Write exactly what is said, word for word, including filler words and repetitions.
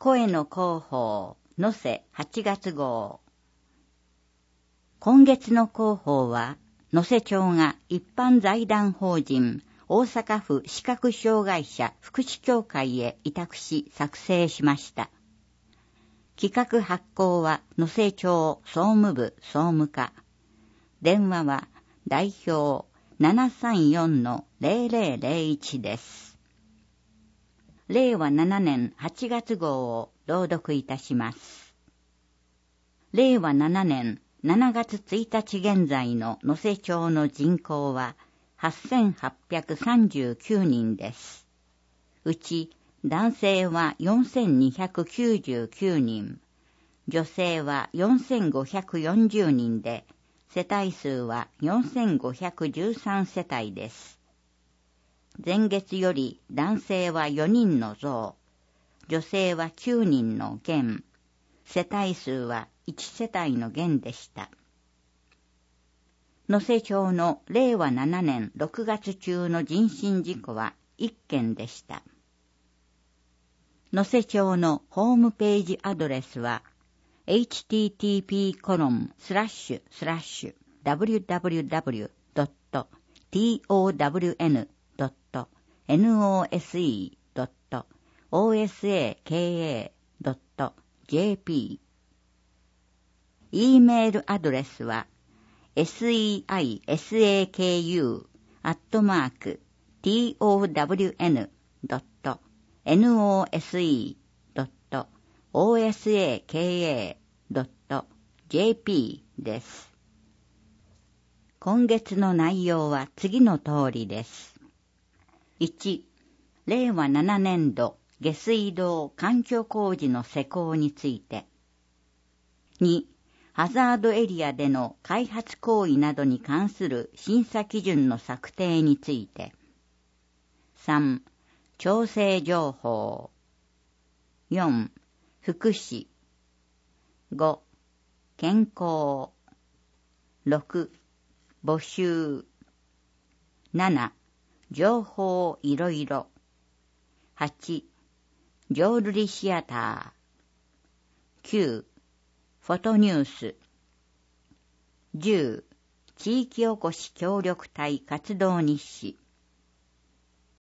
声の広報、能勢はちがつ号。今月の広報は、能勢町が一般財団法人大阪府視覚障害者福祉協会へ委託し作成しました。企画発行は能勢町総務部総務課。電話は代表 ななさんよんのゼロゼロゼロいち です。れいわななねんはちがつ号を朗読いたします。れいわななねんしちがつついたち現在の能勢町の人口ははっせんはっぴゃくさんじゅうきゅうにんです。うち男性はよんせんにひゃくきゅうじゅうきゅうにん、女性はよんせんごひゃくよんじゅうにんで、世帯数はよんせんごひゃくじゅうさん世帯です。前月より男性はよにんの増、女性はきゅうにんの減、世帯数はいち世帯の減でした。能勢町のれいわななねんろくがつ中の人身事故はいっけんでした。能勢町のホームページアドレスは エイチティーティーピーコロンスラッシュスラッシュダブリュダブリュダブリュドットトワンドットノセドットオーエスエーケーエードットジェーピー。e メールアドレスは セイサク アットマーク トワンドットノセドットオーエスエーケーエードットジェーピー です。今月の内容は次の通りです。いち、れいわななねんど下水道環境工事の施行について。に、ハザードエリアでの開発行為などに関する審査基準の策定について。さん、調整情報。よん、福祉。ご、健康。ろく、募集。なな、情報いろいろ。はち、浄瑠璃シアター。きゅう、フォトニュース。じゅう、地域おこし協力隊活動日誌。